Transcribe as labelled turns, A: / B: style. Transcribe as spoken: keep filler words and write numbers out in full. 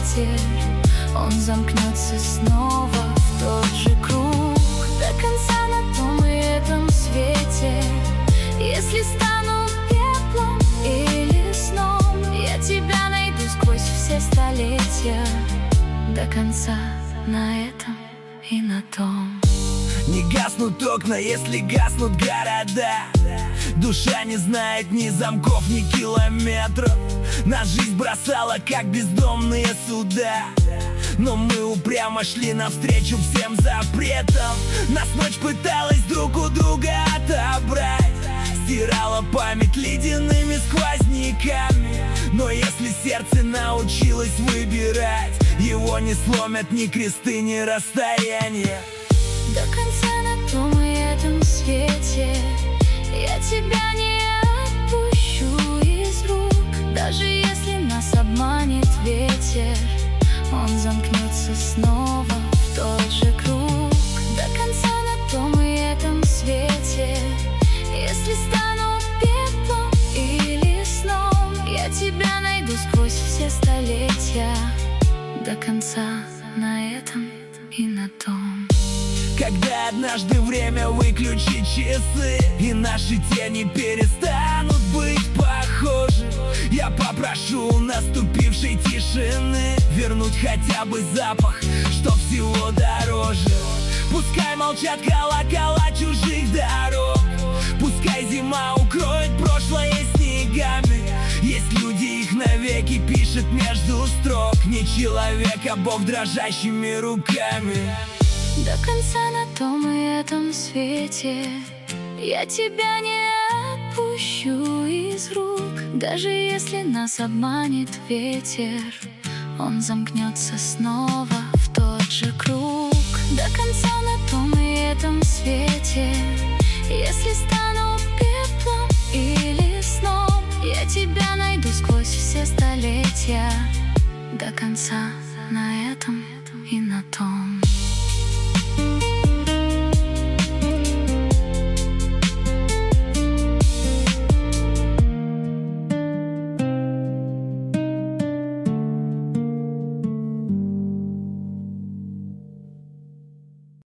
A: ветер, он замкнется снова в тот же круг. До конца на том и этом свете. Если стану пеплом или сном, я тебя найду сквозь все столетия. До конца на этом и на том.
B: Не гаснут окна, если гаснут города. Душа не знает ни замков, ни километров. Нас жизнь бросала, как бездомные суда, но мы упрямо шли навстречу всем запретам. Нас ночь пыталась друг у друга отобрать, стирала память ледяными сквозняками. Но если сердце научилось выбирать, его не сломят ни кресты, ни расстояния.
A: До конца на том и этом свете я тебя не отпущу из рук. Даже если нас обманет ветер, он замкнется снова в тот же круг. До конца на том и этом свете. Если стану пеплом или сном, я тебя найду сквозь все столетия. До конца на этом и на том.
B: Когда однажды время выключит часы, и наши тени перестанут быть похожи, я попрошу у наступившей тишины вернуть хотя бы запах, что всего дороже. Пускай молчат колокола чужих дорог, пускай зима укроет прошлое снегами. Есть люди, их навеки пишет между строк. Не человек, а Бог дрожащими руками.
A: До конца на том и этом свете я тебя не отпущу из рук. Даже если нас обманет ветер, он замкнется снова в тот же круг. До конца на том и этом свете. Если стану пеплом или сном, я тебя найду сквозь все столетия. До конца на этом и на том.